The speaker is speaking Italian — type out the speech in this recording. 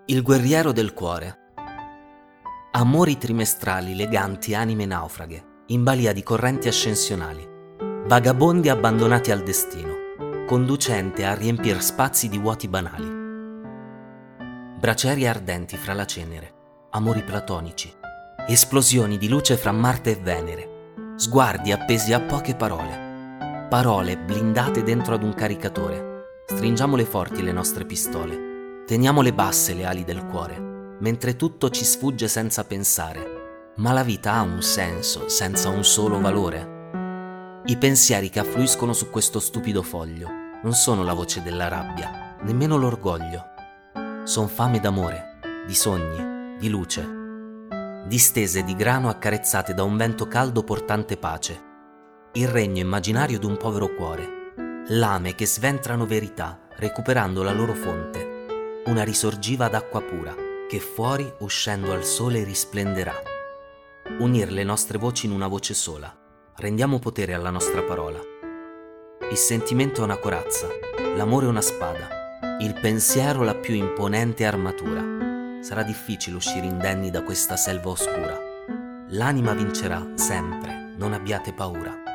Il guerriero del cuore. Amori trimestrali leganti anime naufraghe, in balia di correnti ascensionali, vagabondi abbandonati al destino, conducente a riempir spazi di vuoti banali. Bracieri ardenti fra la cenere, amori platonici, esplosioni di luce fra Marte e Venere, sguardi appesi a poche parole blindate dentro ad un caricatore. Stringiamole forti le nostre pistole. Teniamole basse le ali del cuore, mentre tutto ci sfugge senza pensare. Ma la vita ha un senso senza un solo valore? I pensieri che affluiscono su questo stupido foglio non sono la voce della rabbia, nemmeno l'orgoglio. Son fame d'amore, di sogni, di luce, distese di grano accarezzate da un vento caldo portante pace. Il regno immaginario d'un povero cuore, lame che sventrano verità recuperando la loro fonte. Una risorgiva d'acqua pura, che fuori, uscendo al sole, risplenderà. Unir le nostre voci in una voce sola. Rendiamo potere alla nostra parola. Il sentimento è una corazza, l'amore una spada, il pensiero la più imponente armatura. Sarà difficile uscire indenni da questa selva oscura. L'anima vincerà sempre, non abbiate paura.